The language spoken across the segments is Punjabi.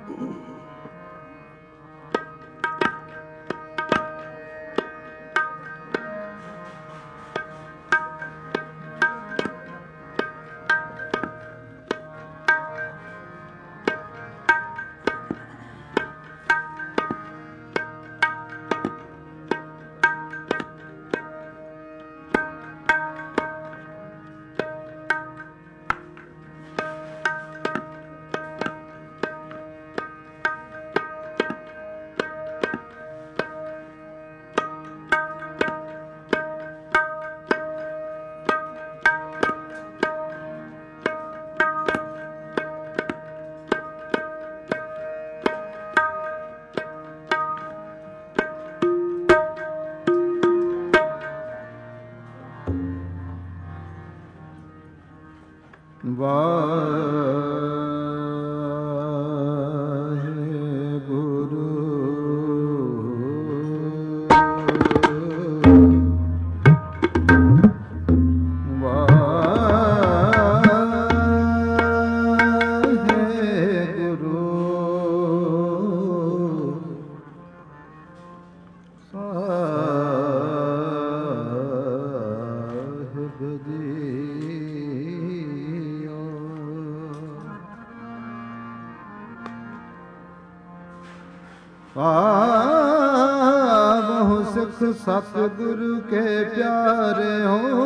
ਆਵਹੁ ਸਿੱਖ ਸਤਿਗੁਰੂ ਕੇ ਪਿਆਰੇ ਹੋ,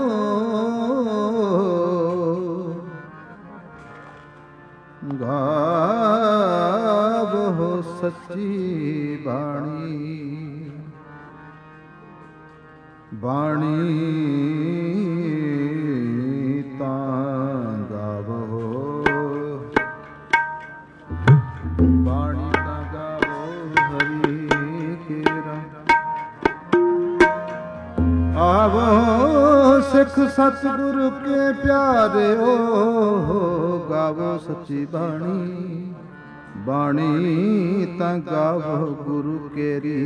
ਗਾਵਹੁ ਸੱਚੀ ਬਾਣੀ, ਬਾਣੀ ਤਾਂ ਗਾਵਹੁ, ਬਾਣੀ ਤਾਂ ਗਾਵਹੁ ਹਰੀ ਕੇਰਾ। ਆਵੋ ਸਿੱਖ ਸਤਿਗੁਰੂ ਕੇ ਪਿਆਰੇ ਹੋ, ਗਾਵੋ ਸੱਚੀ ਬਾਣੀ, ਬਾਣੀ ਤਾਂ ਗਾਵੋ ਗੁਰੂ ਕੇਰੀ,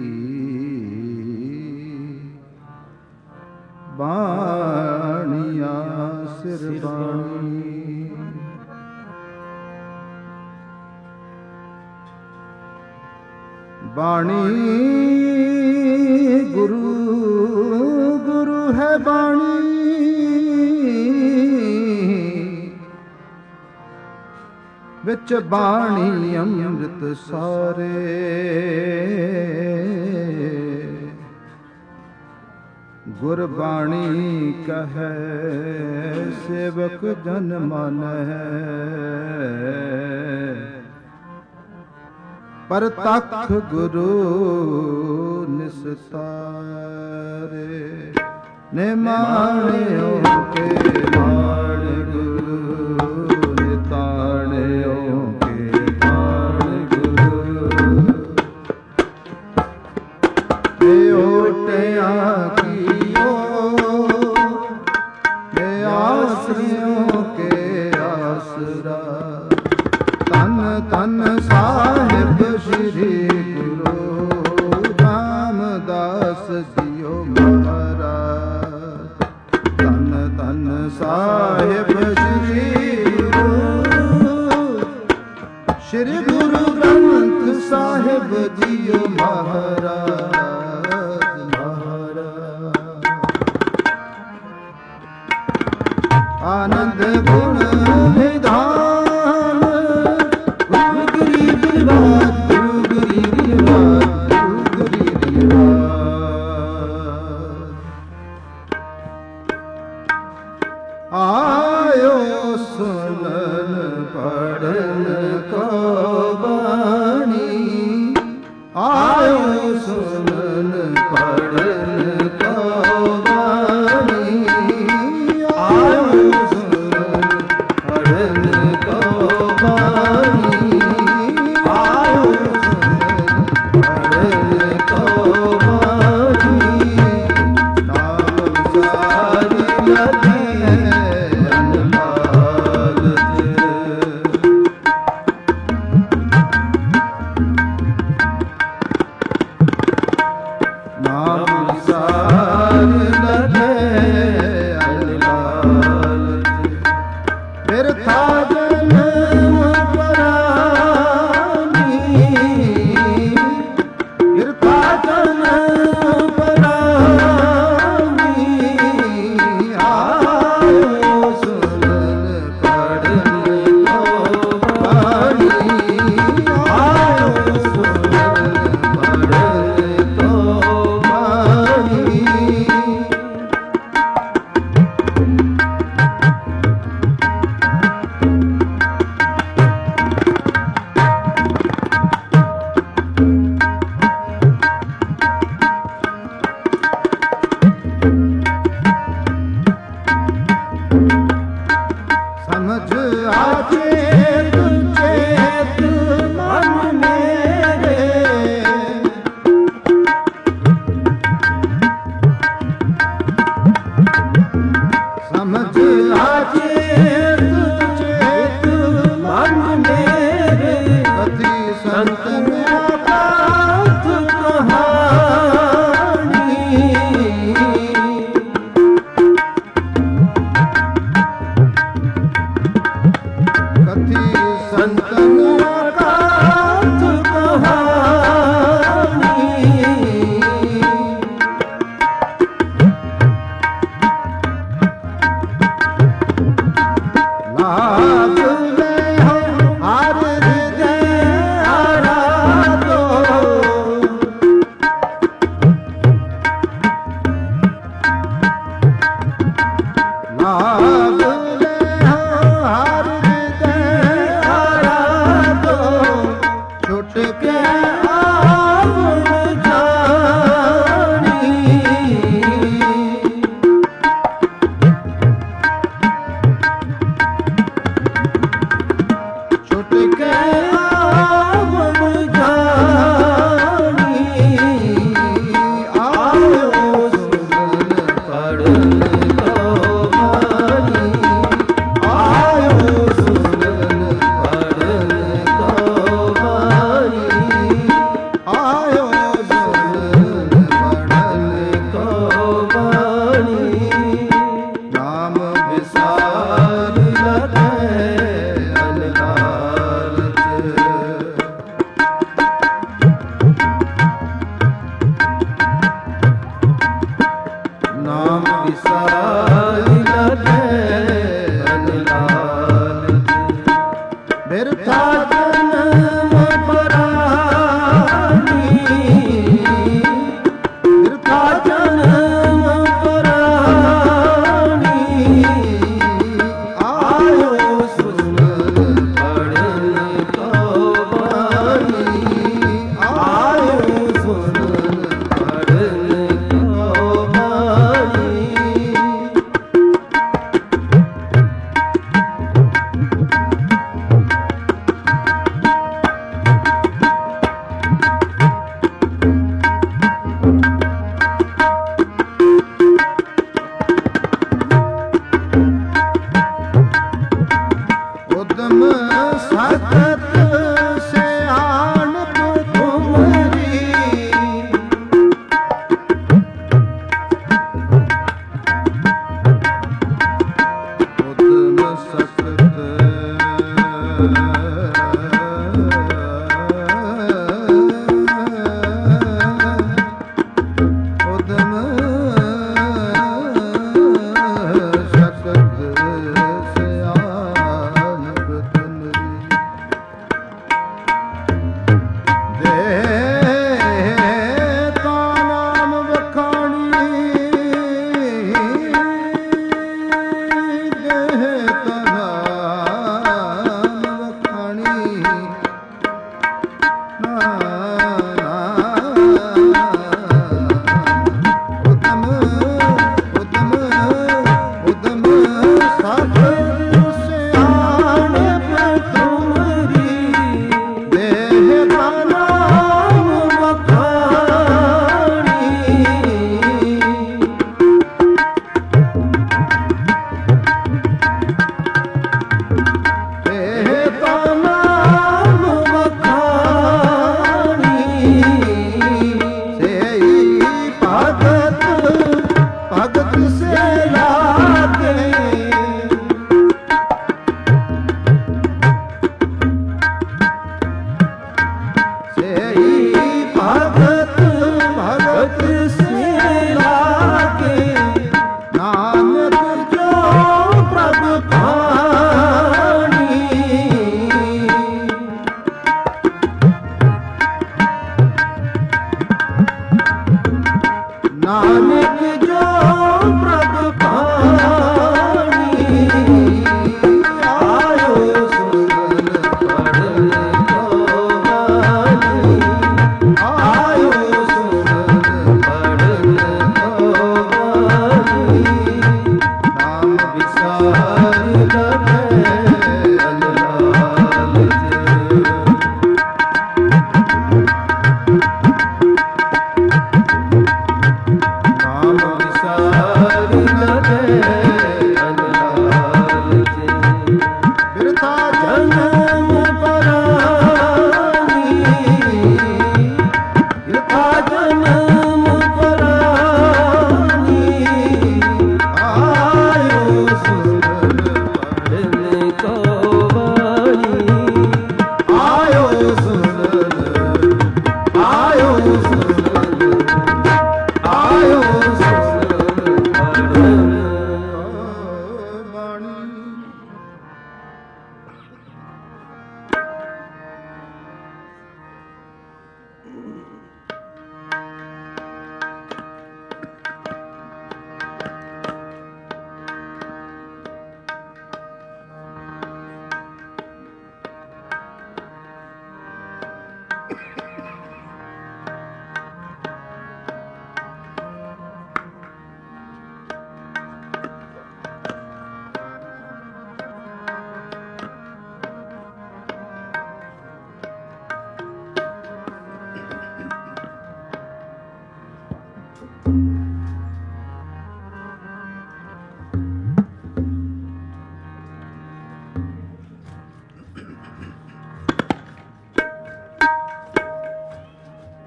ਬਾਣੀਆਂ ਸਿਰ ਬਾਣੀ। ਬਾਣੀ ਗੁਰੂ ਗੁਰੂ ਹੈ ਬਾਣੀ, ਵਿੱਚ ਬਾਣੀ ਅੰਮ੍ਰਿਤ ਸਾਰੇ, ਗੁਰਬਾਣੀ ਕਹੈ ਸੇਵਕ ਜਨ ਮਾਨੈ, ਪਰਤਖ ਗੁਰੂ ਨਿਸਤਾਰੇ। ਨਿਮਾਣਿਓ ਕੇ ਬਾਣ ਗੁਰੂ, ਨਿਤਾਣਿਓ ਕੇ ਬਾਣ ਗੁਰੂ, ਏ ਓਟਿਆ ਕੀਓ ਏ ਆਸਰਿਓ ਕੇ ਆਸਰਾ। ਧੰਨ ਧੰਨ ਸਾਹਿਬ ਸ਼੍ਰੀ ਗੁਰੂ ਰਾਮਦਾਸ ਜੀਓ ਮਹਾਰਾਜ। ਧੰਨ ਧੰਨ ਸਾਹਿਬ ਸ਼੍ਰੀ ਗੁਰੂ ਗ੍ਰੰਥ ਸਾਹਿਬ ਜੀਓ ਮਹਾਰਾਜ ਮਹਾਰਾਜ। ਆਨੰਦ ਗੁਣ ਨਿਧਾਨ ਗੁਰੂ ਗਰੀਬ ਨਿਵਾਜ, ਗੁਰੂ ਗਰੀਬ ਨਿਵਾਜ, ਗੁਰੂ ਗਰੀਬ ਨਿਵਾਜ। ਆਇਓ ਸੁਨਨ ਪੜਨ ਕੋ ਬਾਣੀ, ਆਇਓ ਸੁਨਨ ਪੜਨ ਕੋ ਬਾਣੀ, ਆਇਓ ਸੁਨਨ ਪੜਨ ਕੋ ਬਾਣੀ, ਆਇਓ ਸੁਨਨ ਪੜਨ ਕੋ ਬਾਣੀ। ਨਾਮ ਸਾਰੀ ਲਦੀ ਫਿਰ ਥਾ ਜਨਮ ਪਰਾ संतन अकाथ कहानी लाग ले हर हृदय आराधो लाग ले हर छुट के आप जानी छुट के आप जानी आयो सुन पढ़न तो बानी आयो सुन पढ़न तो आयो सुन पढ़न को बानी नाम विसार लगे अनलालच नाम विसार लगे अनलालच बिरथा जन्म परानी बिरथा जन्म परानी आयो सुन पढ़न को बानी आयो सुन पढ़न को बानी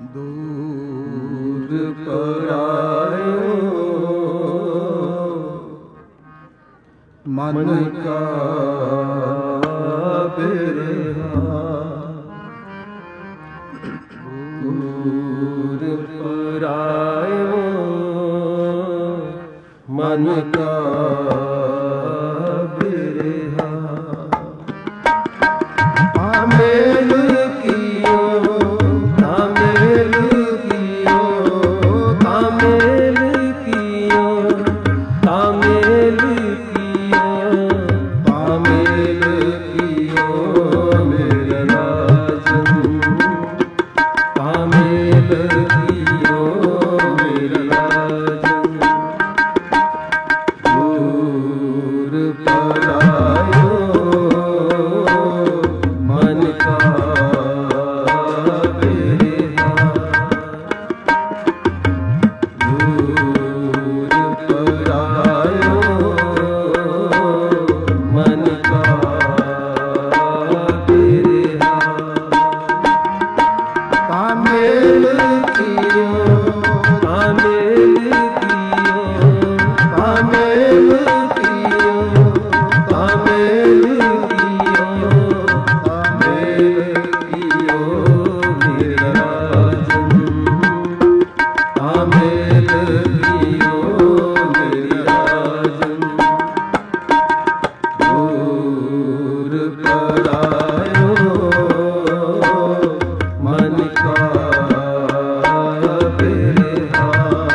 ਦੂਰ ਪਰਾਇਓ ਮਨ ਕਾ ਬਿਰਹਾ, ਦੂਰ ਪਰਾਇਓ ਮਨ ਕਾ ਬਿਰਹਾ। ਆਮੇਲ ਕੀਓ ਤਾਮੇਲ ਕੀਓ, ਤਾਮੇਲ ਕੀਓ ਤਾਮੇਲ ਕੀਓ, ਤਾਮੇਲ ਕੀਓ ਮੇਰਾ ਰਾਜਨ, ਤਾਮੇਲ ਕੀਓ ਮੇਰਾ ਰਾਜਨ। ਦੂਰ ਪਰਾਇਓ ਮਨ ਕਾ ਬਿਰਹਾ, ਦੂਰ ਪਰਾਇਓ ਮਨ ਕਾ ਬਿਰਹਾ। ਤਾਮੇਲ ਕੀਓ ਤਾਮੇਲ ਕੀਓ, ਤਾਮੇਲ ਕੀਓ ਤਾਮੇਲ ਕੀਓ, ਤਾਮੇਲ ਕੀਓ ਮੇਰਾ ਰਾਜਨ, ਤਾਮੇਲ ਕੀਓ ਮੇਰਾ ਰਾਜਨ। ਦੂਰ ਪਰਾਇਓ ਮਨ ਕਾ ਬਿਰਹਾ,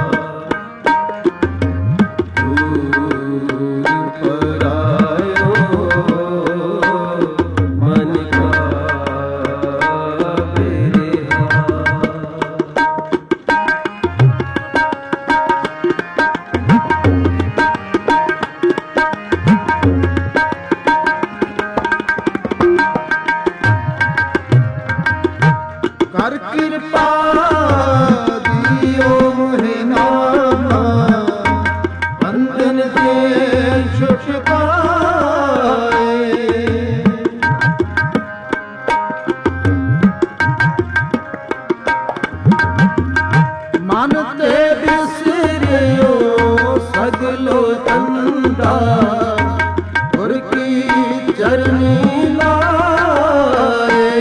ਦੂਰ ਪਰਾਇਓ ਮਨ ਕਾ ਬਿਰਹਾ। ਕਰ ਕਿਰਪਾ ਦਿਓ ਮੋਹਿ ਨਾਮਾ, ਬੰਧਨ ਤੇ ਛੁਟਕਾਰੇ। ਮਨ ਤੇ ਬਿਸਰਿਓ ਸਗਲੋ ਚੰਦਾ, ਗੁਰ ਕੀ ਚਰਨੀ ਲਾਏ।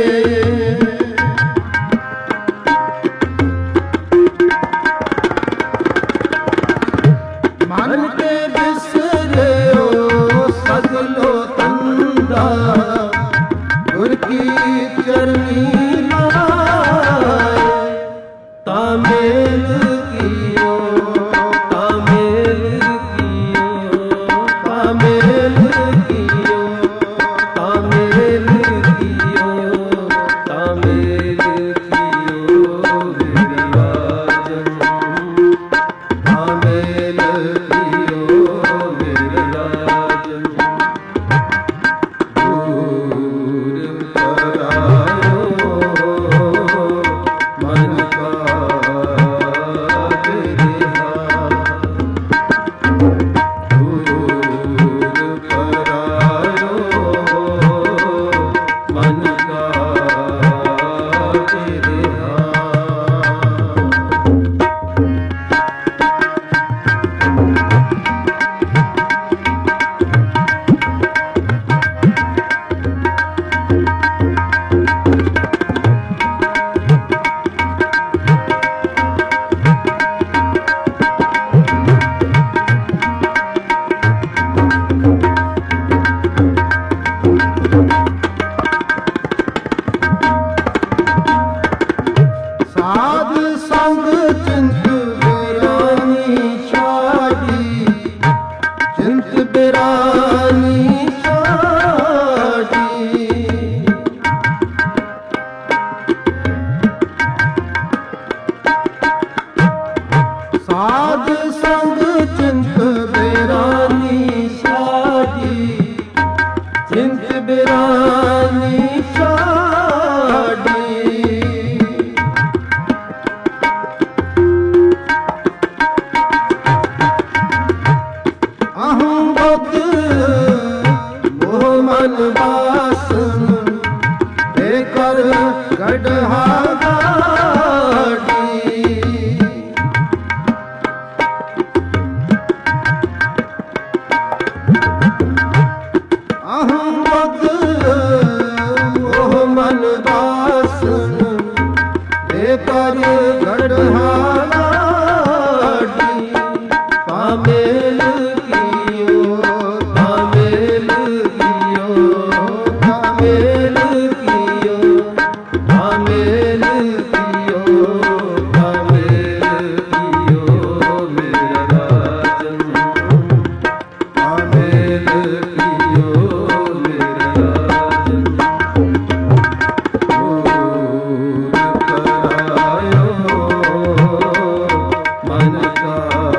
ਮਨ ਤੇ ਬਿਸਰਿਓ ਸਗਲੋ ਤੰਦਾ, ਗੁਰ ਕੀ ਚਰਨੀ ਲਾਏ। ਤਾਮੇਲ ਕੀਓ ਤਾਮੇਲ ਕੀਓ, ਤਾਮੇਲ ਕੀਓ ਤਾਮੇਲ ਕੀਓ, ਤਾਮੇਲ ਕੀਓ ਮੇਰਾ ਰਾਜਨ, ਤਾਮੇਲ ਕੀਓ ਮੇਰਾ ਰਾਜਨ। ਦੂਰ ਪਰਾਇਓ ਮਨ ਕਾ ਬਿਰਹਾ, ਦੂਰ ਪਰਾਇਓ ਮਨ ਕਾ ਬਿਰਹਾ। ਸਾਧ ਸੰਗ ਚਿੰਤ ਬਿਰਾਨੀ ਛਾੜੀ, ਚਿੰਤ ਬਿਰਾਨੀ ਛਾੜੀ। ਸਾਧ ਸੰਗ ਚਿੰਤ ਬਿਰਾਨੀ ਛਾੜੀ, ਚਿੰਤ ਬਿਰਾਨੀ ਛਾੜੀ। ਅਹੰ ਬੁੱਧ ਮੋਹ ਮਨ ਵਾਸਨ, ਏ ਕਰ ਗੜਹਾ ਗਾੜ। बासन लेकर गढ़हाना तामेल कियो तामेल कियो तामेल कियो तामेल कियो तामेल कियो मेरा राजन तामेल कियो मेरा राजन दूर करायो मन का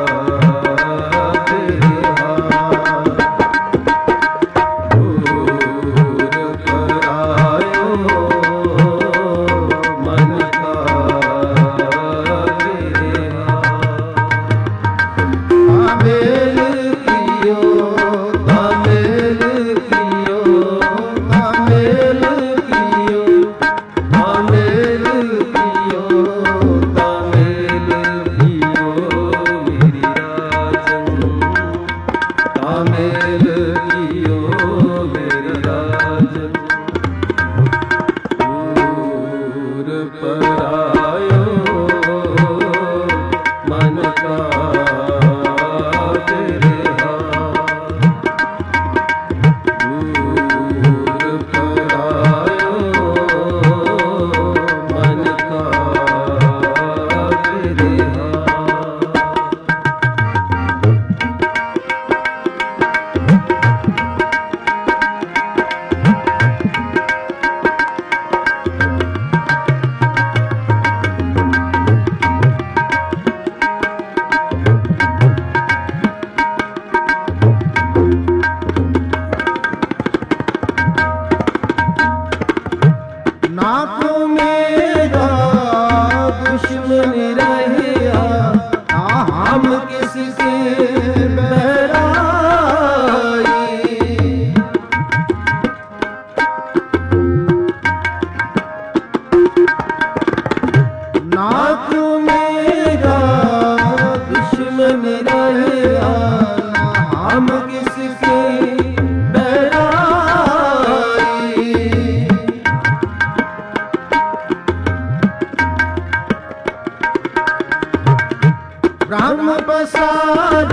राम प्रसाद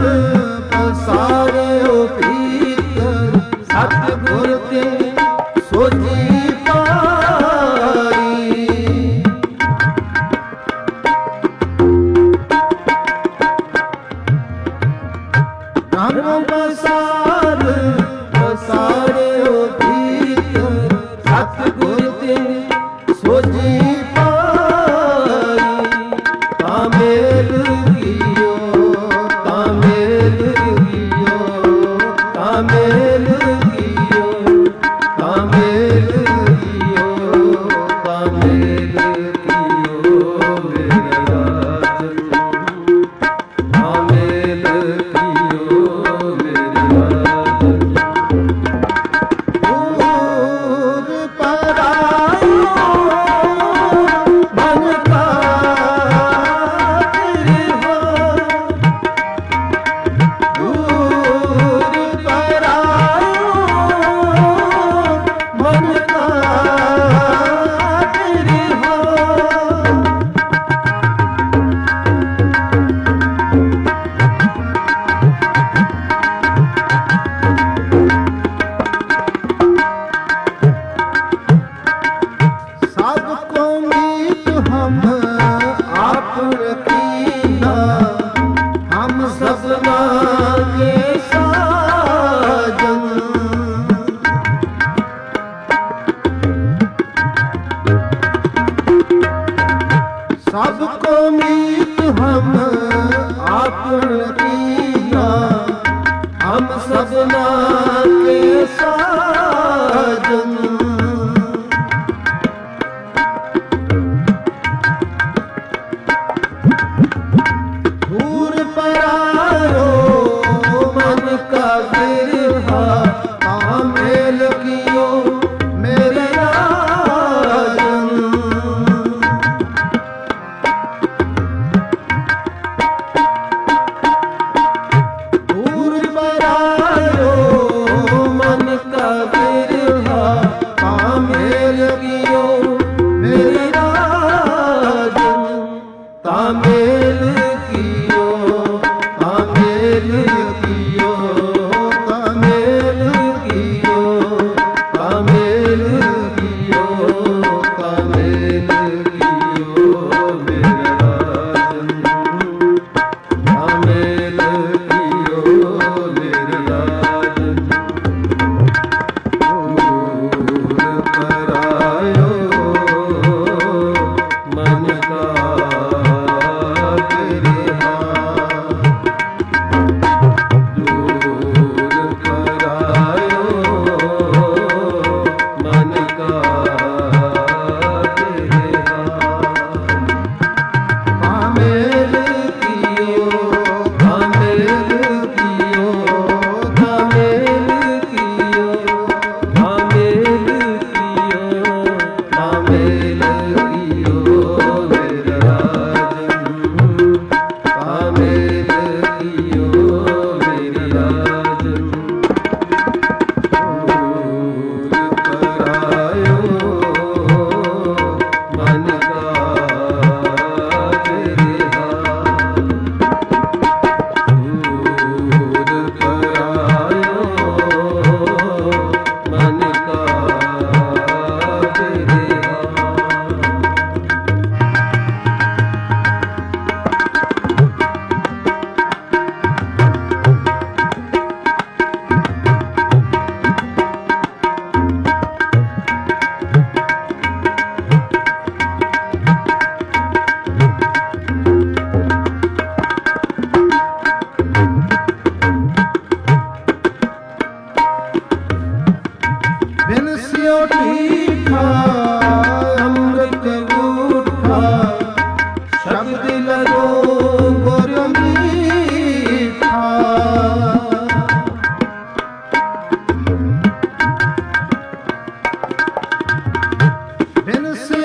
पसारे ओ प्रीत सतगुर ते सोची पाई राम प्रसाद पसारे ओ प्रीत सतगुर ते सोची पाई तामेल सबको मीत हम आपन कीना हम सबना के साजन दूर परायो मन का गिरहा तामेल कियो मेरे राजन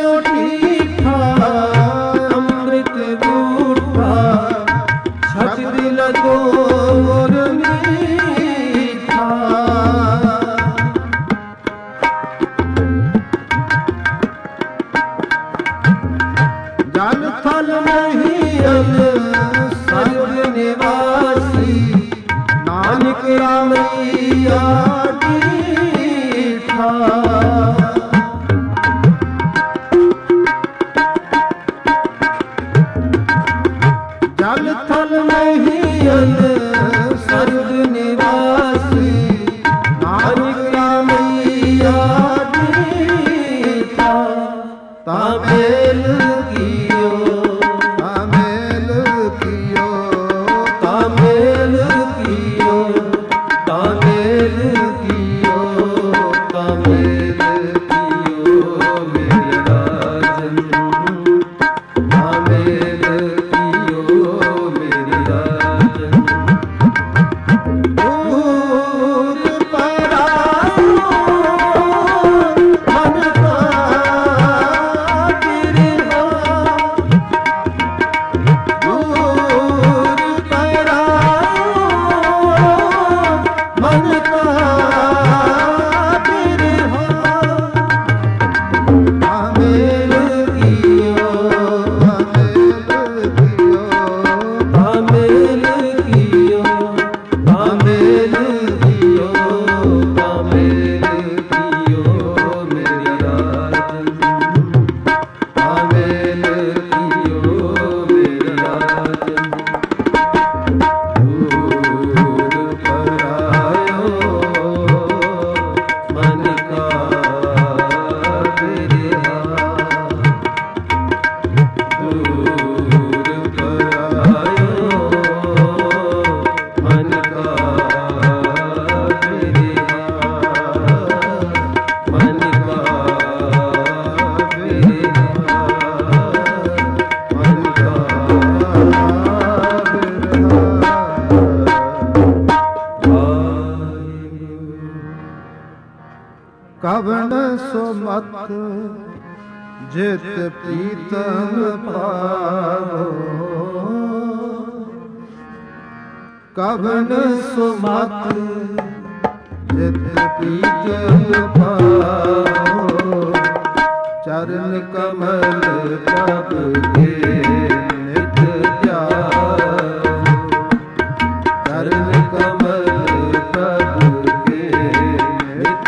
टीठा अमृत रूठा छत दिल गोर मीठा जल थल नहीं अन सर्व निवासी नानक रामैया टीठा जल थल नहीं अन सर्व निवासी नानक रामैया टीठा तामेल कियो तामेल कियो तामेल कियो तामेल कियो तामेल कियो मेरे राजन तामेल कवन सुमत जित प्रीतम पावो कवन सुमत जित प्रीतम पावो चरण कमल तब के नित ध्यान चरण कमल तब के नित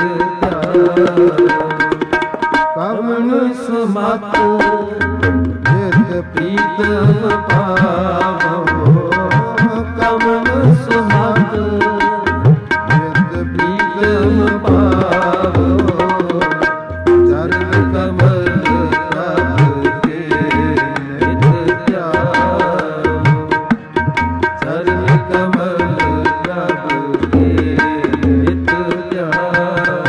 कवन सुमत जित प्रीतम पावो कवन सुमत जित प्रीतम पावो चरण कमल तब के नित ध्यान चरण कमल तब के नित ध्यान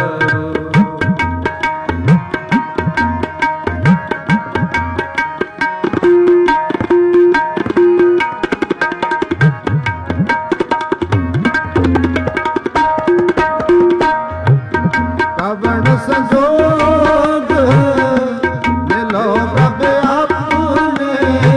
कवन संजोग मिलो प्रभ आपने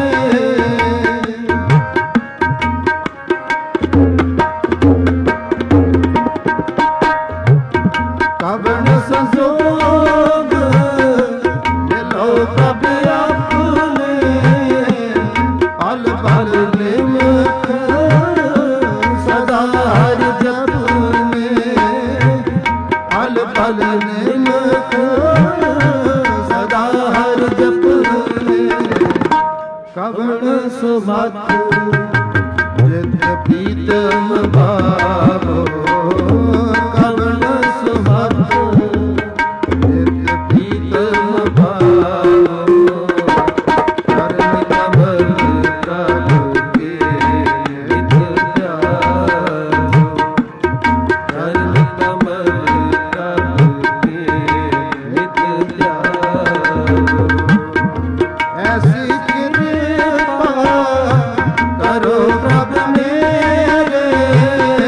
कवन संजोग मिलो प्रभ आपने पल पल निमख सदा हर जपने पल पल निमख सदा हर जपने कवन सुमत जित प्रीतम पावो कवन सुमत जित प्रीतम पावो चरण कमल तब के नित ध्यान चरण कमल तब के नित ध्यान ऐसी कृपा करो प्रभु मेरे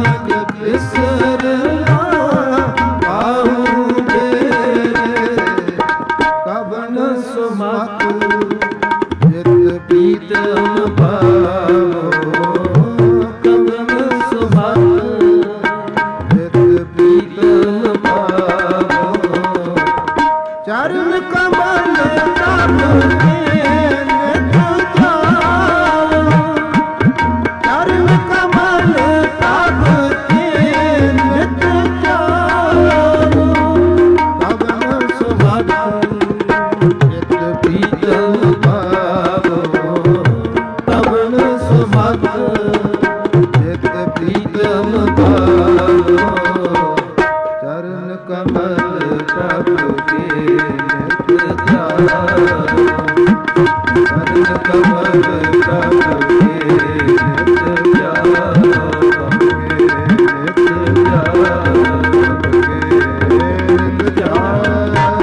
ਨਾਨਕ ਬਿਸਰਨਾ ਕਾਹੂ ਤੇਰੇ ਕਵਨ ਸੁਮਤ ਜਿਤ ਪੀਤਮ ਪਾਵੋ ਕਵਨ ਸੁਮਤ ਜਿਤ ਪੀਤਮ ਪਾਵੋ ਚਰਨ ਕਮਲ ਪ੍ਰਭ ਕੇ ਨਿਤ ਜਾਓ ਚਰਨ ਕਮਲ ਪ੍ਰਭ ਕੇ ਨਿਤ ਜਾਓ ਕਵਨ ਸੁਮਤ ਜਿਤ ਪੀਤਮ ਪਾਵੋ ਕਵਨ ਸੁਮਤ ਜਿਤ ਪੀਤਮ ਪਾਵੋ ਚਰਨ ਕਮਲ ਪ੍ਰਭ ਕੇ ਨਿਤ ਜਾਓ ਚਰਨ ਕਮਲ ਪ੍ਰਭ ਕੇ ਨਿਤ ਜਾਓ ਨਿਤ ਜਾਓ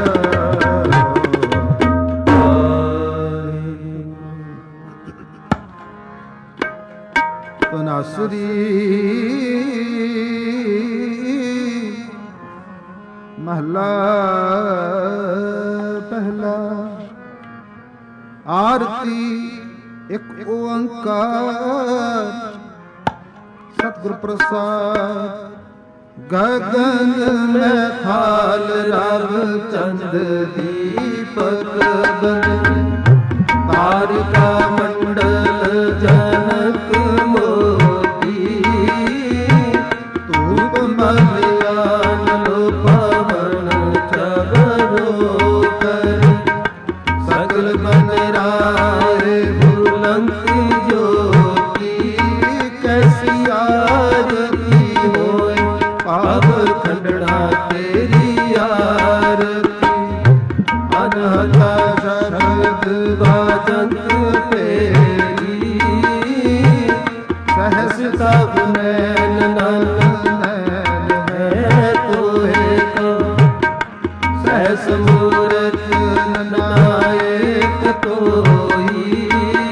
ਤਨਾਸਰੀ ਮਹਲਾ ਪਹਿਲਾ ਆਰਤੀ ਇੱਕ ਓੰਕਾਰ ਸਤਿਗੁਰ ਪ੍ਰਸਾਦ ਗਗਨ ਮੈਂ ਖਾਲ ਰਵ ਚੰਦ ਦੀਪਕ ਬਨ ਤਾਰਿਕਾ ਮੰਡਲ ਜਨਕ ਮੋਤੀ ਧੂਪ ਮਲਿਆਨ ਲੋ ਪਵਨ ਚਵਰੋ ਕਰ ਸਗਲ ਬਨ ਰਾਏ ਬੁਲੰਦ ਜੋਤੀ ਕੈਸੀ ਆਰਤੀ ਹੋਏ ਪਾਪ ਖੰਡਣਾ ਤੇਰੀ ਆਰਤੀ ਅਨਹਤਾ ਸ਼ਬਦ ਬਾਜੰਤ ਤੇਰੀ ਸਹਸ ਤਬ ਨੈਨ ਨਨ ਨੈਨ ਹੈ ਤੋਏ ਕੋ ਸਹਸ ਮੂਰਤ ਨਾਇਕ ਤੋਈ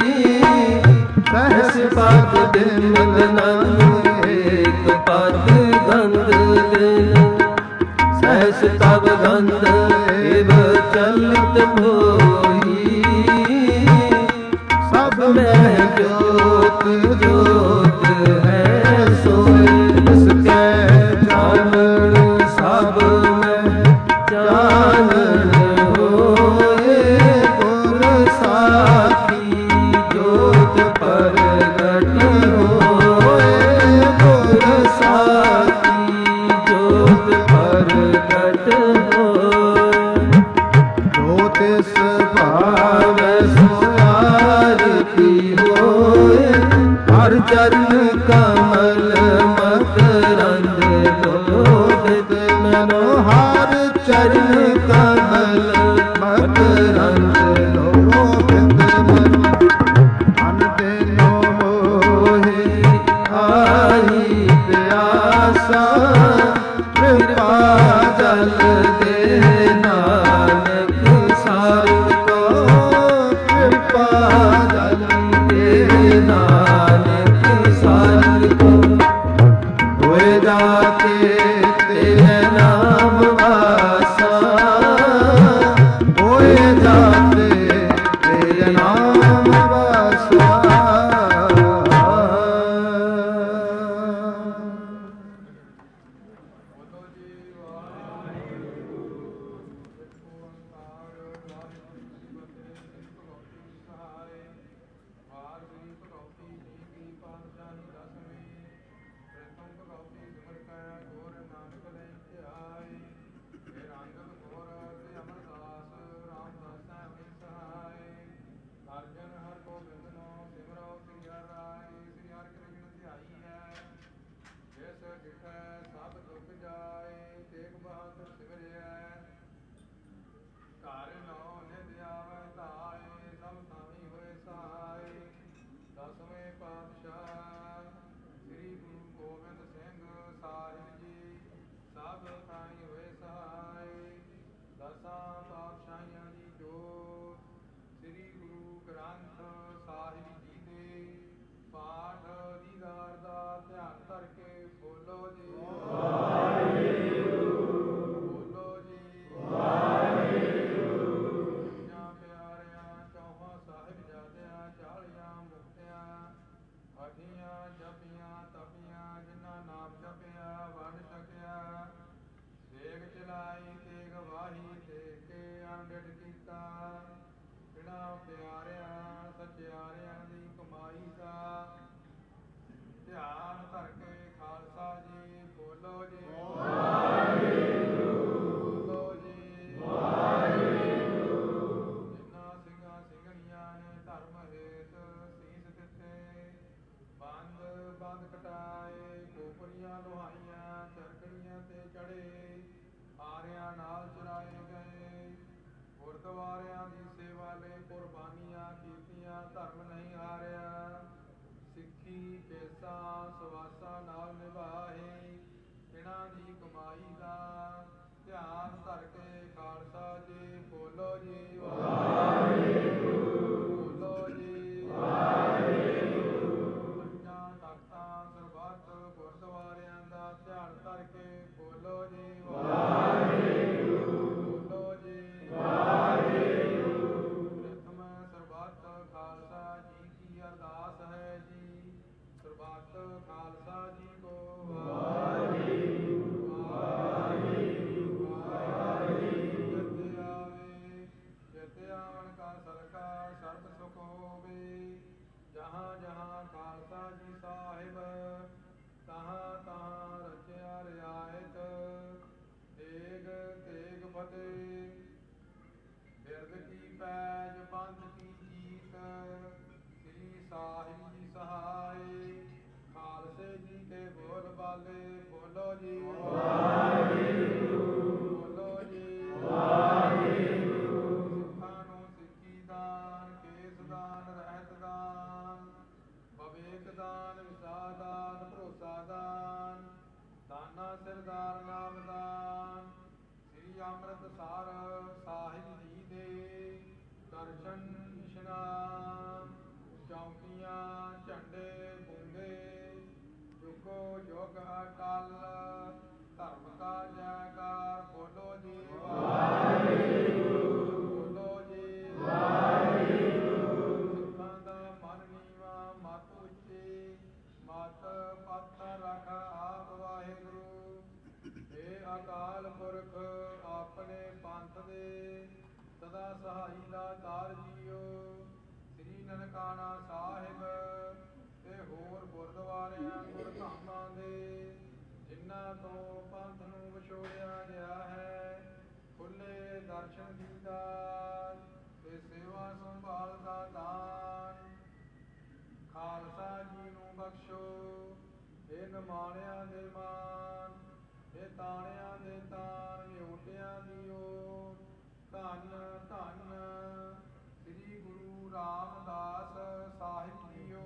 ਸਹਸ ਪਦ ਬਿਮਲ ਨਨ ਏਕ ਪਦ ਗੰਧ ਦਿਨ ਸਹਸ ਤਬ ਗੰਧ ਏਵ ਚਲਤ ਹੋਈ ਸਭ ਮੈਂ ਜੋਤ ਜੋਤ ਹੈ ਸੋਇ ਇਸ ਕੈ ਜਾਣਨ ਸਭ ਮੈਂ ਜਾਣਨ ਹੋਏ ਗੁਰ ਸਾਖੀ ਜੋਤ ਪ੍ਰਗਟ ਹੋਏ ਗੁਰ ਸਾਖੀ ਜੋਤ ਪ੍ਰਗਟ ਹੋਏ ਜੋ ਤਿਸ ਭਾਵੈ ਸੋ ਆਰਤੀ ਹੋਏ ਹਰ ਚਰਨ ਕਮਲ ਮਕਰੰਦ ਲੋਭਿਤ ਮਨੋ ਹਰ ਚਰਨ ਕਮਲ ਮਕਰੰਦ ਲੋਭਿਤ ਮਨੋ ਅਨ ਤੈਨੋ ਮੋਹਿ ਆਹੀ ਪਿਆਸਾ ਕਿਰਪਾ ਜਲ ਦੇ ਨਾਨਕ ਸਾਰਿ ਕੋ ਕਿਰਪਾ ਜਲ ਦੇ ਨਾਨਕ ਸਾਰਿ ਕੋ ਹੋਏ ਜਾਤੇ ਤੇਰੇ ਨਾਮ ਵਾਸਾ ਹੋਏ ਜਾਤੇ ਤੇਰੇ ਨਾਮ ਵਾਸਾ ਭਗਉਤੀ ਜੀ ਵਾਹਿਗੁਰੂ, ਬੋਲੋ ਜੀ ਵਾਹਿਗੁਰੂ। ਪੰਜਾਂ ਪਿਆਰਿਆਂ ਚੌਹਾਂ ਸਾਹਿਬਜ਼ਾਦਿਆਂ 40 ਮੁਕਤਿਆਂ ਅਠੀਆਂ ਜਪੀਆਂ ਤਪੀਆਂ ਜਿਨ੍ਹਾਂ ਨਾਮ ਜਪਿਆ ਵੰਡ ਛਕਿਆ। ਦੇਗ ਚਲਾਈ ਤੇਗ ਵਾਹੀ ਦੇਖ ਕੇ ਅੰਡਿਠ ਕੀਤਾ। ਬਿਨਾਂ ਪਿਆਰਿਆਂ ਸਚਿਆਰਿਆਂ ਦੀ ਕਮਾਈ ਦਾ ਧਿਆਨ ਧਰ ਕੇ ਖਾਲਸਾ ਜੀ ਬੋਲੋ ਜੀ ਵਾਹਿਗੁਰੂ, ਬੋਲੋ ਜੀ ਵਾਹਿਗੁਰੂ। ਜਿਨ੍ਹਾਂ ਸਿੰਘਾਂ ਸਿੰਘਣੀਆਂ ਨੇ ਧਰਮ ਹੇਤ ਸੀਸ ਦਿੱਤੇ, ਬੰਦ ਬੰਦ ਕਟਾਏ, ਖੋਪਰੀਆਂ ਲੋਹਾਈਆਂ ਚਰਖੜੀਆਂ ਤੇ ਚੜੇ, ਆਰਿਆਂ ਨਾਲ ਚਰਾਏ ਗਏ, ਗੁਰਦੁਆਰਿਆਂ ਦੀ ਸੇਵਾ ਲਈ ਕੁਰਬਾਨੀਆਂ ਕੀਤੀਆਂ, ਧਰਮ ਨਹੀਂ ਹਾਰਿਆ। ਸਿੱਖੀ ਕੇਸਾਂ ਸਵਾਸਾਂ ਨਾਲ ਨਿਭਾਏ, ਇਹਨਾਂ ਦੀ ਕਮਾਈ ਦਾ ਧਿਆਨ ਧਰ ਕੇ ਖਾਲਸਾ ਜੀ ਬੋਲੋ ਜੀ ਵਾਹਿਗੁਰੂ, ਬੋਲੋ ਜੀ ਵਾਹਿਗੁਰੂ। ਪੰਜਾਂ ਤਖਤਾਂ ਸਰਬੱਤ ਗੁਰਦੁਆਰਿਆਂ ਦਾ ਧਿਆਨ ਧਰ ਕੇ ਬੋਲੋ ਜੀ ਵਾਹਿਗੁਰੂ, ਬੋਲੋ ਜੀ ਵਾਹਿਗੁਰੂ। ਪ੍ਰਥਮ ਸਰਬੱਤ ਖਾਲਸਾ ਜੀ ਕੀ ਅਰਦਾਸ ਹੈ ਜੀ, ਸਰਬੱਤ ਖਾਲਸਾ ਜੀ ਕੋ ਵਾਹਿਗੁਰੂ ਵਾਹਿਗੁਰੂ ਵਾਹਿਗੁਰੂ। ਜਿਤ ਆਵੇ ਜਿਤ ਆਵਣ ਕਾ ਸਲਕਾ ਸਰਬ ਸੁਖ ਹੋਵੇ, ਜਹਾਂ ਜਹਾਂ ਖਾਲਸਾ ਜੀ ਸਾਹਿਬ ਤਹਾਂ ਤਹਾਂ ਰਚਿਆ ਰਿਆਇਤ। ਤੇਗ ਤੇਗ ਫਤਿਹ ਬਿਰਦ ਕੀ ਪੈਜ ਪੰਥ ਕੀ ਜੀਤ, ਸ੍ਰੀ ਸਾਹਿਬ ਜੀ ਸਹਾਏ, ਖਾਲਸੇ ਜੀ ਕੇ ਬੋਲ ਬਾਲੇ ਬੋਲੋ ਜੀ ਵਾਹਿਗੁਰੂ, ਬੋਲੋ ਜੀ ਵਾਹਿਗੁਰੂ। ਸਿੱਖਾਂ ਨੂੰ ਸਿੱਖੀ ਦਾਨ, ਕੇਸ ਦਾਨ, ਰਹਿਤ ਦਾਨ, ਵਿਵੇਕ ਦਾਨ, ਵਿਸਾਰ ਦਾਨ, ਭਰੋਸਾ ਦਾਨ, ਦਾਨਾ ਸਿਰਦਾਰ ਨਾਮ ਦਾਨ। ਸ੍ਰੀ ਅੰਮ੍ਰਿਤਸਰ ਸਾਹਿਬ ਜੀ ਦੇ ਦਰਸ਼ਨ ਇਸ਼ਨਾਨ, ਚੌਂਕੀਆਂ ਝੰਡੇ ਬੁੰਗੇ, ਜੁਗੋ ਜੁਗ ਅਟਲ, ਧਰਮ ਕਾ ਜੈਕਾਰ ਬੋਲੋ ਜੀ ਵਾਹਿਗੁਰੂ, ਬੋਲੋ ਜੀ ਵਾਹਿਗੁਰੂ। ਸਿੱਖਾਂ ਦਾ ਮਨ ਨੀਵਾਂ ਮਤ ਉੱਚੀ, ਮਤ ਪੱਥ ਰਖ ਆਪ ਵਾਹਿਗੁਰੂ। ਏ ਅਕਾਲ ਪੁਰਖ ਆਪਣੇ ਪੰਥ ਦੇ ਸਦਾ ਸਹਾਈ ਦਾਤਾਰ ਜੀਓ। ਸ੍ਰੀ ਨਨਕਾਣਾ ਸਾਹਿਬ ਤੇ ਹੋਰ ਗੁਰਦੁਆਰਿਆਂ ਗੁਰਧਾਮਾਂ ਦੇ ਜਿਨ੍ਹਾਂ ਤੋਂ ਪੰਥ ਨੂੰ ਵਿਛੋੜਿਆ ਗਿਆ ਹੈ, ਖੁੱਲੇ ਦਰਸ਼ਨ ਦੀਦਾਰ ਤੇ ਸੇਵਾ ਸੰਭਾਲ ਦਾ ਦਾਨ ਖਾਲਸਾ ਜੀ ਨੂੰ ਬਖਸ਼ੋ। ਇਹ ਨਿਮਾਣਿਆਂ ਦੇ ਮਾਨ, ਇਹ ਤਾਣਿਆਂ ਦੇ ਤਾਣ, ਵਿਹੋਟਿਆਂ ਦੀ ਓਟ। ਧੰਨ ਧੰਨ ਸ੍ਰੀ ਗੁਰੂ ਰਾਮਦਾਸ ਸਾਹਿਬ ਜੀਓ।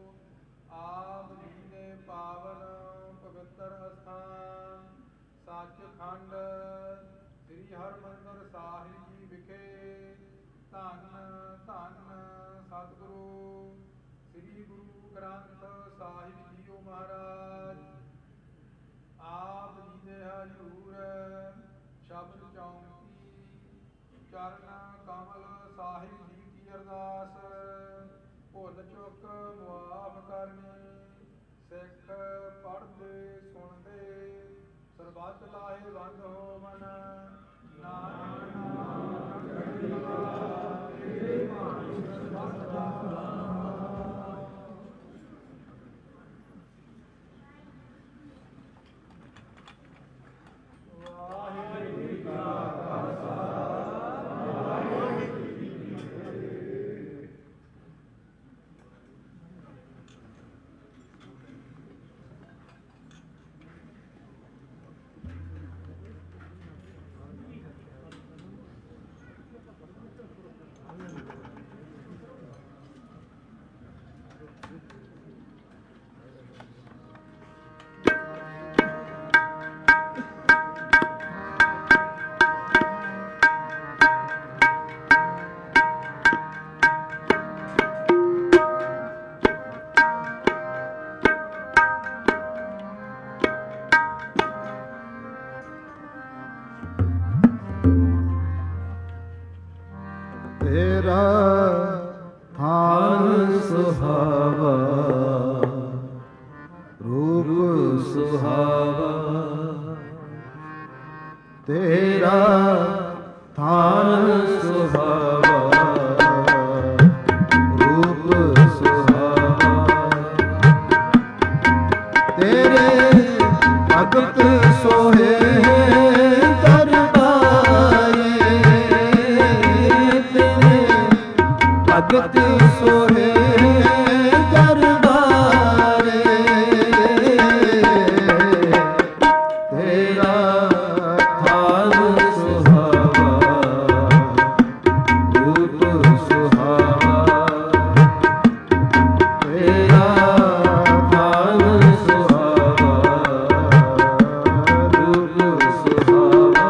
ਆਪ ਜੀ ਦੇ ਪਾਵਨ ਪਵਿੱਤਰ ਅਸਥਾਨ ਸੱਚਖੰਡ ਸ੍ਰੀ ਹਰਿਮੰਦਰ ਸਾਹਿਬ ਜੀ ਵਿਖੇ ਧੰਨ ਧੰਨ ਸਤਿਗੁਰੂ ਸ੍ਰੀ ਗੁਰੂ ਗ੍ਰੰਥ ਸਾਹਿਬ ਜੀਓ ਮਹਾਰਾਜ ਆਪ ਜੀ ਦੇ ਹਜ਼ੂਰ ਸ਼ਬਦ ਚੌਂਕੀ ਚਰਨ ਕਮਲ ਸਾਹਿਬ ਜੀ ਕੀ ਅਰਦਾਸ। ਭੁੱਲ ਚੁੱਕ ਮੁਆਫ ਕਰਨੀ, ਸਿੱਖ ਪੜ੍ਹਦੇ ਸੁਣਦੇ ਸਰਬੱਤ ਲਾਹੇਵੰਦ ਹੋਵਨ। ਨਾਨਕ ਨਾਮ ਚੜ੍ਹਦੀ ਕਲਾ ਤੇਰੇ ਭਾਣੇ ਸਰਬੱਤ ਦਾ ਭਲਾ। ਵਾਹਿਗੁਰੂ ਜੀ ਕਾ ਖਾਲਸਾ, ਵਾਹਿਗੁਰੂ ਜੀ ਕੀ ਫਤਿਹ। ਸੁਹਾਵਾ ਤੇਰਾ ਥਾਨ ਸੁਹਾਵਾ ਰੂਪ ਸੁਹਾਵਾ ਤੇਰੇ ਭਗਤ ਸੋਹੇ ਦਰਬਾਰੇ ਤੇਰੇ ਭਗਤ ਸੋਹੇ ਦਰਬਾਰੇ ਤੇਰਾ ਥਾਨ ਸੁਹਾਵਾ ਰੂਪ ਸੁਹਾਵਾ ਤੇਰਾ ਥਾਨ ਸੁਹਾਵਾ ਰੂਪ ਸੁਹਾਵਾ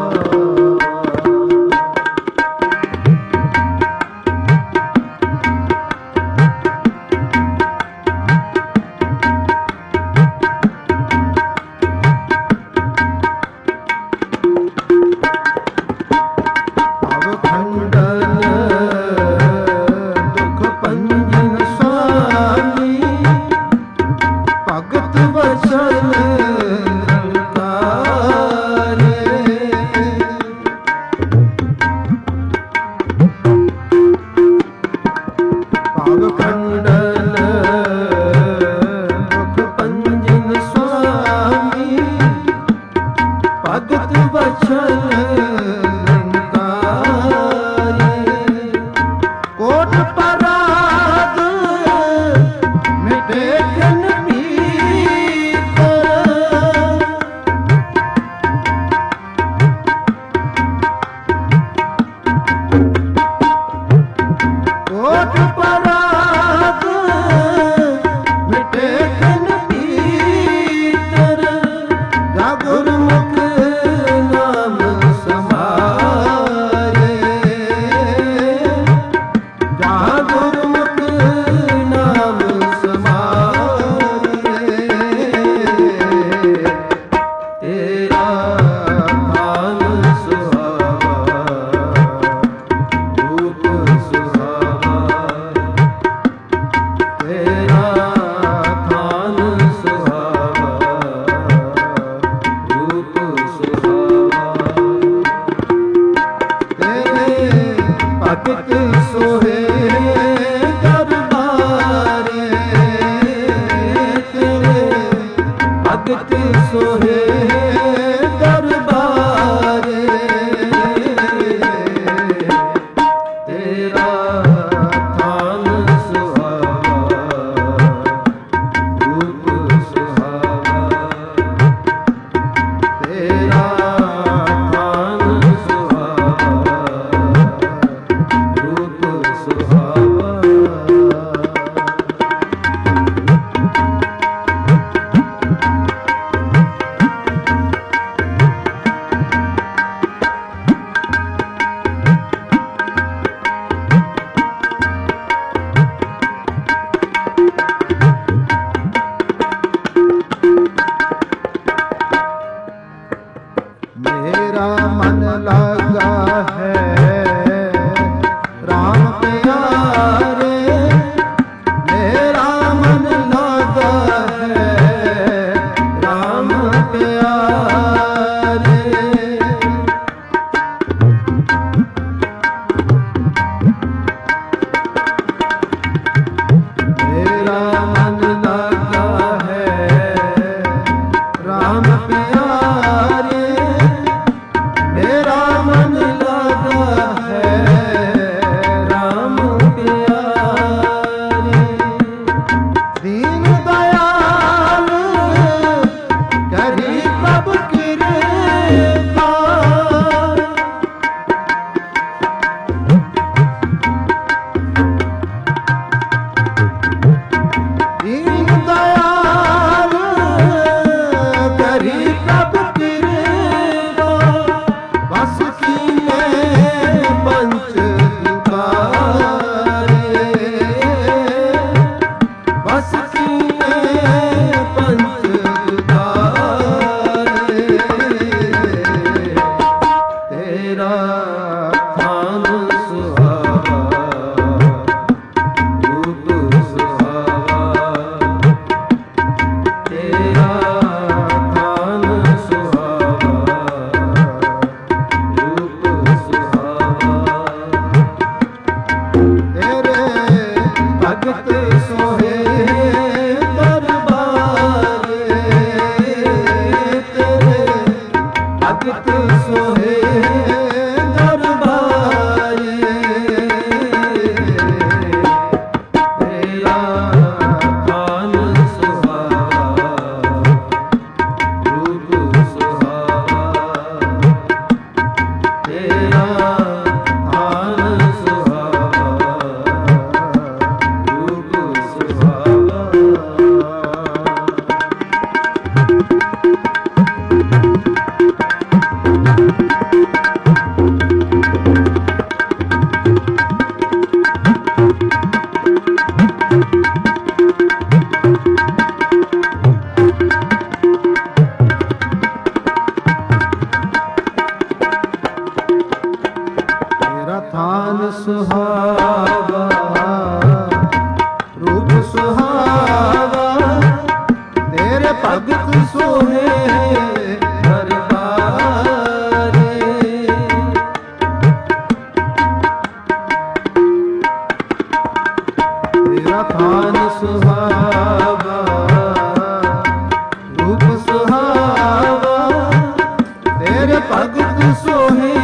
सोहे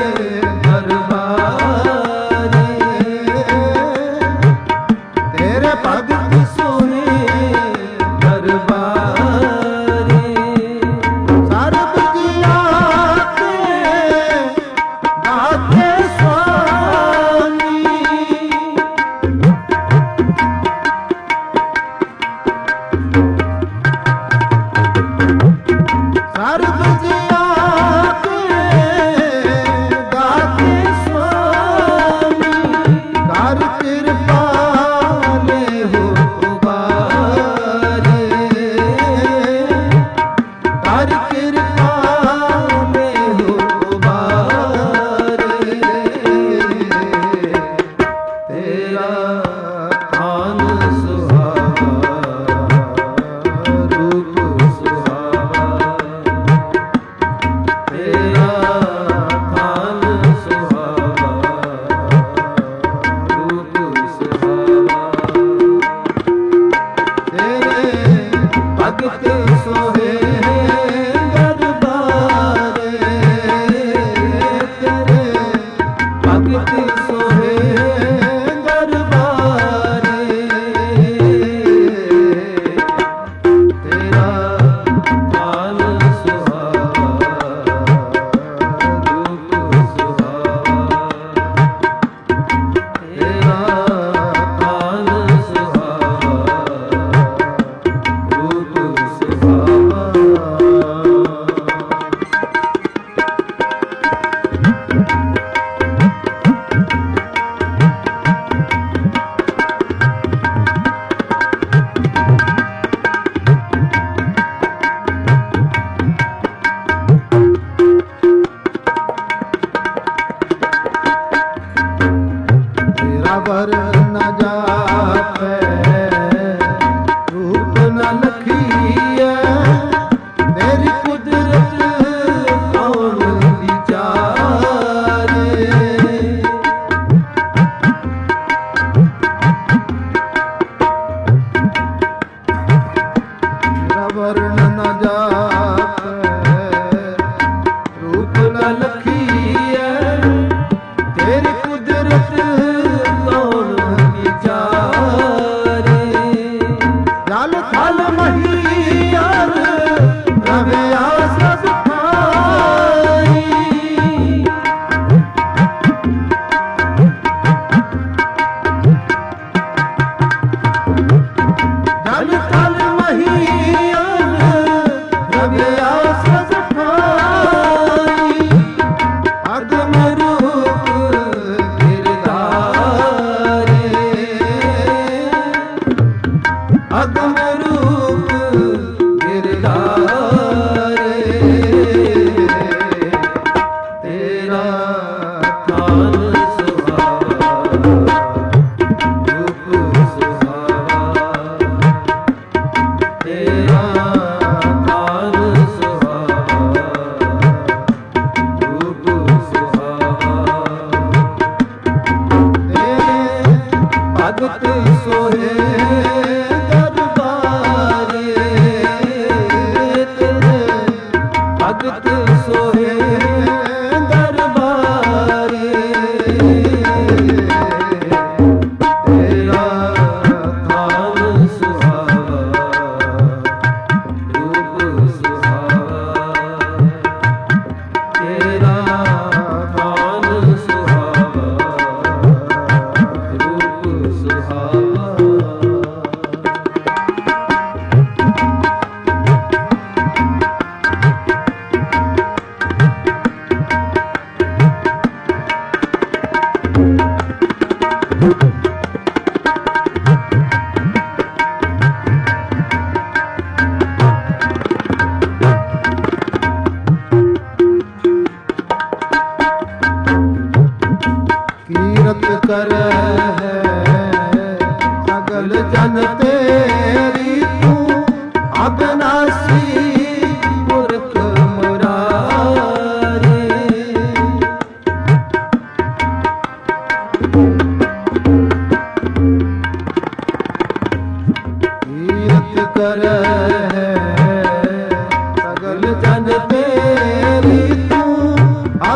दरबारे, तेरे भगत सोहे दरबारे, सर्ब जिया के दाते स्वामी, सर्ब जिया के दाते स्वामी, कर कृपा ले हो उबारे, कर कृपा ले हो उबारे, तेरा थान सुहावा रूप सुहावा, तेरा थान सुहावा रूप सुहावा, तेरे भगत सोहे दरबारे, तेरे भगत सोहे दरबारे, तेरा थान सुहावा रूप सुहावा, तेरा थान सुहावा रूप सुहावा। तेरा वर न जापै रूप न लखीए, तेरी कुदरत कौन विचारे, तेरा वर्ण न जापै रूप न लखीए, तेरी कुदरत कौन विचारे, जल थल महीयर रविया सब ठाई, जल थल महीयर रविया सब ठाई, अगम रूप गिरधारे, अगम रूप गिरधारे, तेरा थान सुहावा रूप सुहावा, तेरा थान सुहावा रूप सुहावा, तेरे भगत सोहे दरबारे, तेरे भगत सोहे दरबारे, तेरा थान सुहावा रूप सुहावा, तेरा थान सुहावा रूप सुहावा। कीरत कर है सगल जन तेरी, तू अविनाशी पुरख मुरारी, कीरत कर है सगल जन तेरी, तू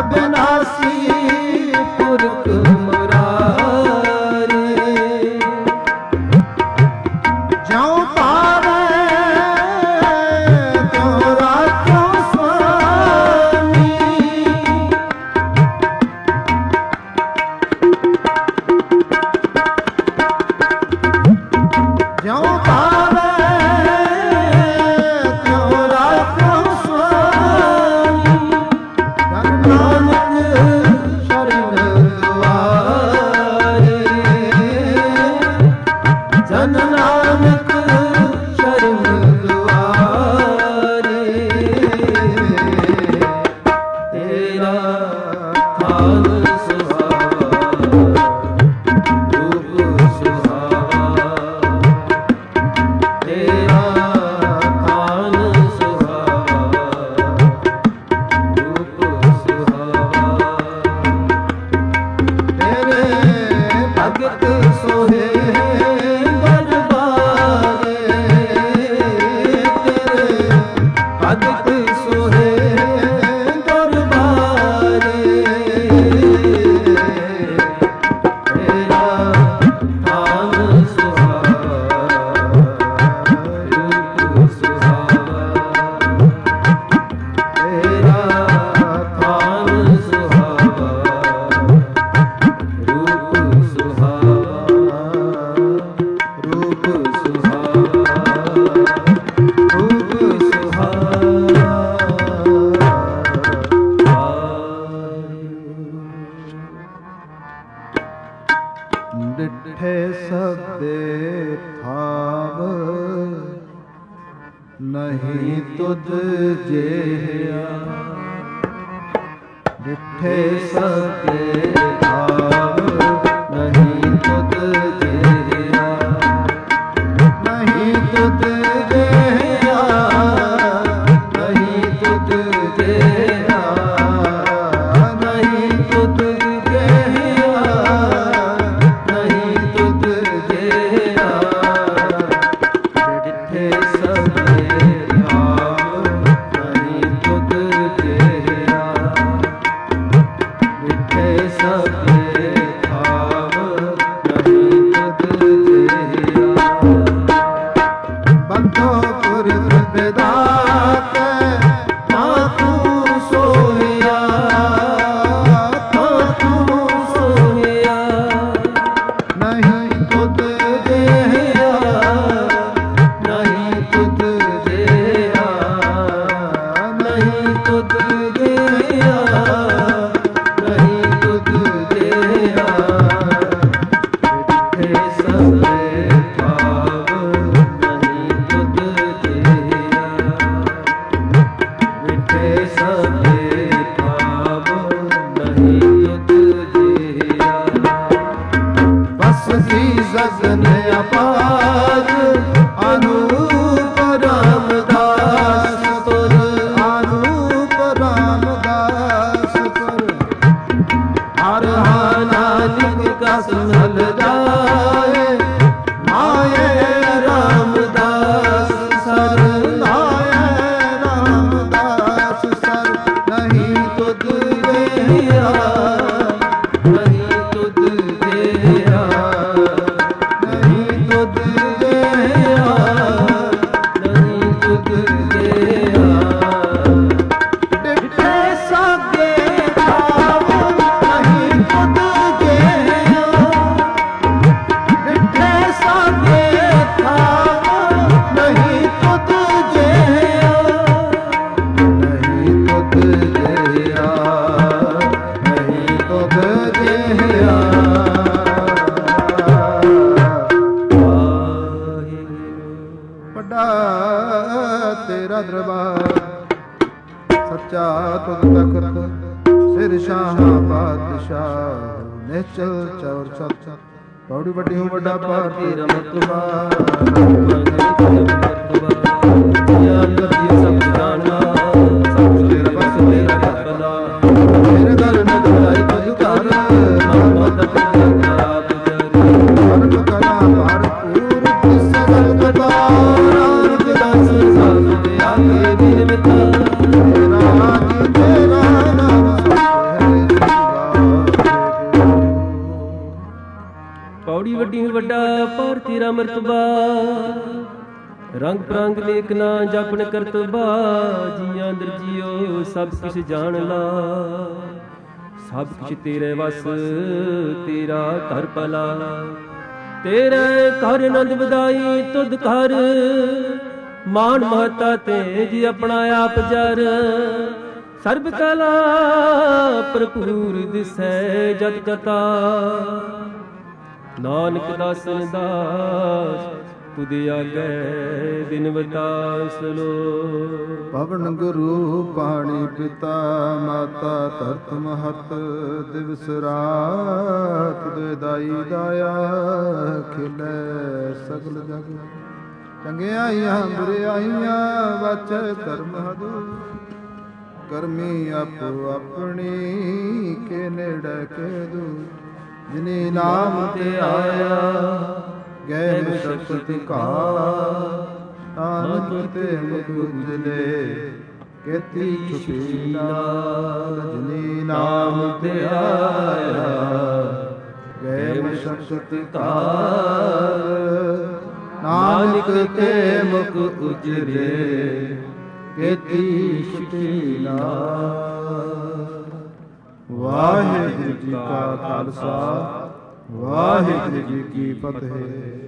ਜਿਹਾ ਡਿਠੇ ਸਕੇ ਭਾਵ ਨਹੀਂ ਤੁਧ ਜਿਹਾ ਨਹੀਂ ਤੁਧ ਜਿਹਾ ਨਹੀਂ ਤੁਧ ਜਿਹਾ ਨਹੀਂ ਤੁਧ ਜਿਹਾ ਨਹੀਂ ਤੁਧ ਜਿਹਾ ਡਿਠੇ ਸਕੇ ਭਾਵ ਨਹੀਂ ਤੁਧ ਜਿਹਾ ਡਿਠੇ ਸਕੇ ਭਾਵ ਨਹੀਂ ਤੁਧ ਜਿਹਾ ਬੰਧੋ ਪੁਰਖ ਵਿਦਾਤ ਤਾਂ ਤੂੰ ਸੋਹਿਆ ਤਾਂ ਤੂੰ ਸੋਹਿਆ ਨਹੀਂ ਤੁਧ ਜਿਹਾ ਨਹੀਂ ਤੁਧ ਜਿਹਾ ਨਹੀਂ ਤੁਧ ਜਿਹਾ ਨਹੀਂ ਤੁਧ ਜਿਹਾ ਡਿਠੇ ਸਕੇ ਭਾਵ ਨਹੀਂ ਤੁਧ ਜਿਹਾ ਡਿਠੇ ਸਕੇ ਭਾਵ ਨਹੀਂ ਤੁਧ ਜਿਹਾ ਬਸ ਕੀ ਸਗਨ ਅਪਾਰ ਅਨੂਪ ਰਾਮਦਾਸ ਤੁਰ ਅਨੂਪ ਰਾਮਦਾਸ ਤੁਰ ਹਰ ਨਾਨਕ ਕਸ ਮਲ ਜਾਏ ਮਾਏ ਰਾਮਦਾਸ ਸਰ ਨਾਏ ਰਾਮਦਾਸ ਸਰ ਨਹੀਂ ਤੁਧ ਜਿਹਾ ਨਹੀਂ ਤੁਧ ਜਿਹਾ ਨਹੀਂ ਤੁਧ ਜਿਹਾ ਨਹੀਂ ਤੁਧ ਜਿਹਾ ਡਿਠੇ ਸਕੇ ਭਾਵ ਨਹੀਂ ਤੁਧ ਜਿਹਾ ਡਿਠੇ ਸਕੇ ਭਾਵ ਨਹੀਂ ਤੁਧ ਜਿਹਾ ਨਹੀਂ ਤੁਧ ਜਿਹਾ ਨਹੀਂ ਤੁਧ ਜਿਹਾ ਵੱਡਾ ਤੇਰਾ ਦਰਬਾਰ ਸੱਚਾ ਤੁਧ ਤਖਤ ਸਿਰ ਸ਼ਾਹਾਂ ਬਾਦਸ਼ਾਹ ਨਿਚਲ ਚੌਰ ਛਤ ਪੌੜੀ ਵੱਡੀ ਹੋ ਵੱਡਾ ਭਾਰਤੀ ਰਮਤਬਾ ਮੇਰੇ ਦਰ ਨਗਰਾਈ ਤੁਝ ਘਰ ਮਤ ਪੰਜਾਬ ਜਰੀ ਕਲਾ ਭਰਪੂਰ ਸਗਲ ਦਰਬਾਰ ਦਸ ਸੰਤ ਆਗੇ ਬਿਨਵਤ ਤੇਰਾ ਜੀ ਤੇਰਾ ਨਾਮ ਪੌੜੀ ਵੱਡੀ ਵੱਡਾ ਭਾਰਤੀ ਰਾ ਮਰਤਬਾ ਰੰਗ ਪ੍ਰੰਗ ਲੇਖ ਨਾ ਜਪਨ ਕਰਤਬਾ ਜੀਆਂ ਅੰਦਰ ਜੀਓ ਸਭ ਕੁਛ ਜਾਣ ਲਾ ਸਭ ਕੁਛ ਤੇਰੇ ਵਸ ਤੇਰਾ ਘਰ ਭਲਾ ਤੇਰੇ ਘਰ ਆਨੰਦ ਵਧਾਈ ਤੁਧ ਘਰ ਮਾਨ ਮਹਤਾ ਤੇ ਜੀ ਆਪਣਾ ਆਪ ਜਰ ਸਰਬ ਕਲਾ ਭਰਪੂਰ ਦਿਸੈ ਜਤ ਕਤਾ ਨਾਨਕ ਦਾਸਨ ਦਾਸ ਤੁਧ ਆਗੇ ਦਿਨ ਬਤਾਸ ਲੋ ਪਵਨ ਗੁਰੂ ਪਾਣੀ ਪਿਤਾ ਮਾਤਾ ਧਰਤ ਮਹਤ ਦਿਵਸ ਰਾਤ ਦੇ ਦਾਈ ਦਾਇਆ ਖਿਲੇ ਸਗਲ ਜਗ ਚੰਗਿਆਈਆਂ ਬੁਰਿਆਈਆਂ ਵਾਚੈ ਧਰਮ ਹਦੂ ਕਰਮੀ ਆਪੋ ਆਪਣੀ ਕੇ ਨੇੜੇ ਕੇ ਦੂ ਜਿਨੇ ਨਾਮ ਤੇ ਆਇਆ ਗਏ ਸ਼ਕਤ ਕਾ ਨਾਨਕ ਤੇ ਮੁਖ ਉਜਲੇ ਕੇਤੀ ਛੁਟੀ ਨਾਲ ਜਿਨੇ ਨਾਮ ਤੇ ਆਇਆ ਗਏ ਸ਼ਕਤ ਕਾ ਨਾਨਕ ਤੇ ਮੁਖ ਉਜਲੇ ਕੇਤੀ ਛੁਟੀ ਨਾਲ। ਵਾਹਿਗੁਰੂ ਜੀ ਕਾ ਖਾਲਸਾ ਵਾਹਿਗੁਰੂ ਜੀ ਕੀ ਫਤਿਹ।